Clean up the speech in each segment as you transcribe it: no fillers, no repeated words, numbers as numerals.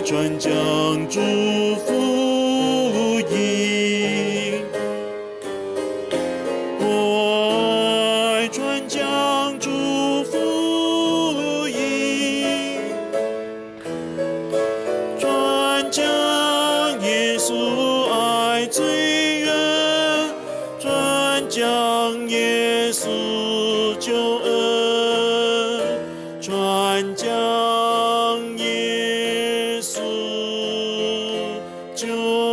传讲主福音，我爱传讲主福音，传讲耶稣爱罪人，传讲耶稣救恩，传讲耶稣救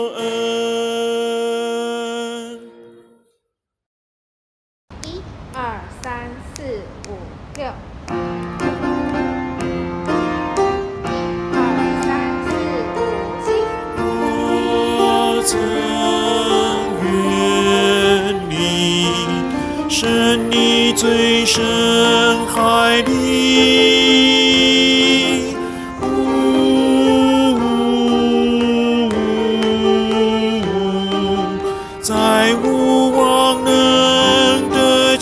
恩。 1、2、3、4、5、6。 我曾远离神你最深海里，再无望能得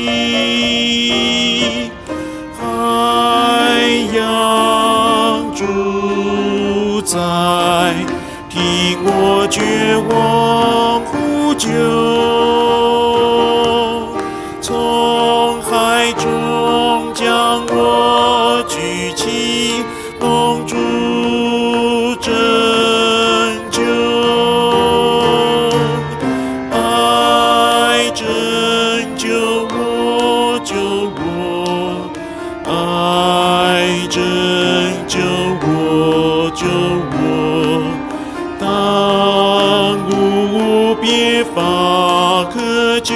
起海洋主宰，听我绝望呼救，从海中将我举起，蒙主拯救，爱拯救我，救我，爱拯救我，救我。当无别法可救，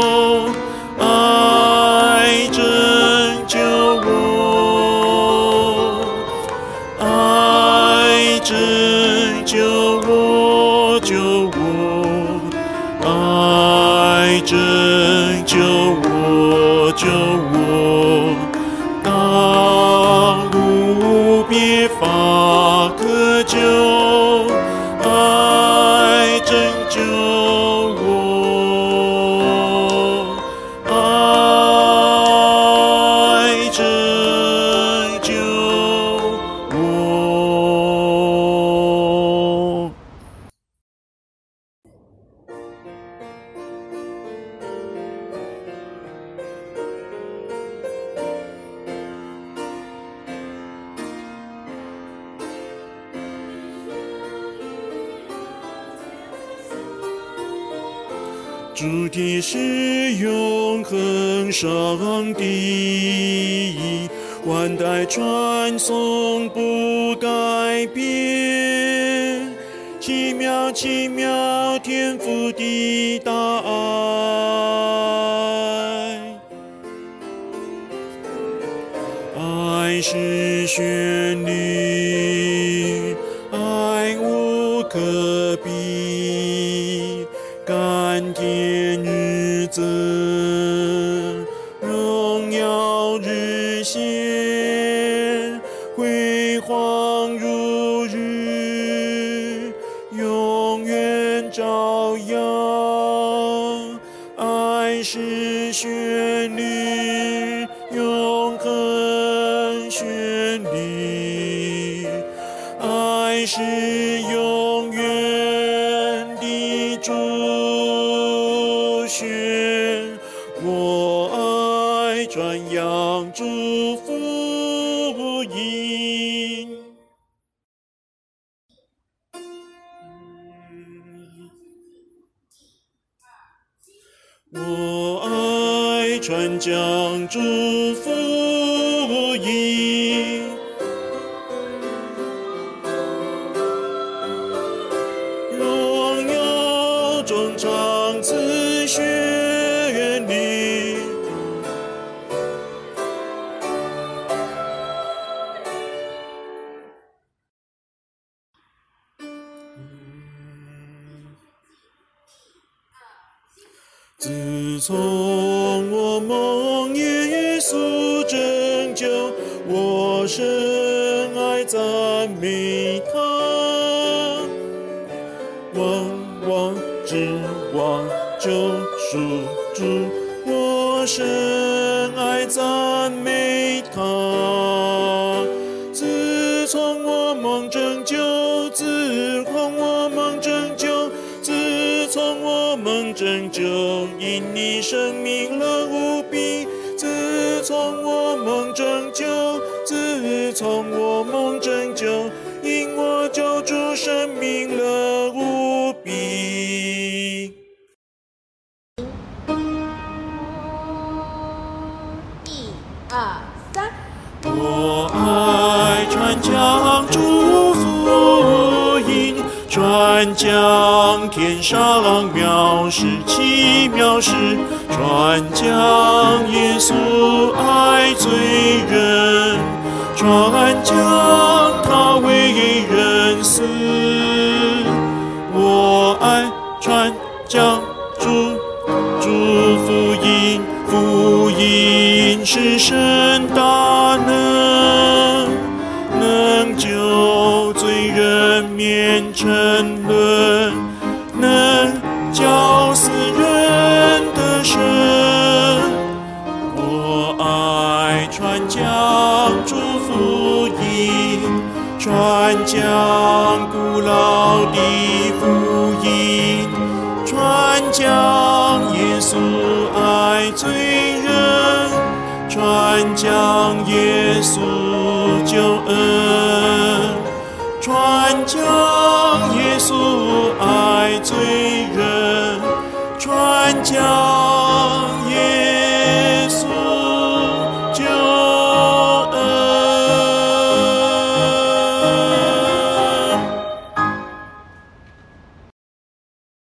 爱拯救我，爱拯救我，救我，爱拯救我，救我。当无别法可救，爱拯救我，爱拯救我。主题是永恒上帝，万代传颂不改变，奇妙奇妙天父的大爱，爱是旋律，爱无可比，甘甜日增，荣耀日现，辉煌如日，永远照耀。爱是旋律，永恒旋律，爱是永远的主旋，我爱传扬主福音。我爱传讲主福音，荣耀中唱词旋律，自从我蒙耶稣拯救，我深爱赞美他，望指望救赎主，我深爱赞美他。自从我蒙拯救， 因你生命乐无比。自从我蒙拯救，自从我蒙拯救，因我救主生命乐无比。 一二三。 我爱传讲主福音，传讲天上妙事奇妙事，传讲耶稣爱罪人，传讲他为人死。我爱传讲主福音，福音是神大能，能救罪人免沉沦，能叫死人得生。我爱传讲主福音，传讲古老的福音，传讲耶稣爱罪人，传讲耶稣救恩，传讲耶稣爱罪人，传讲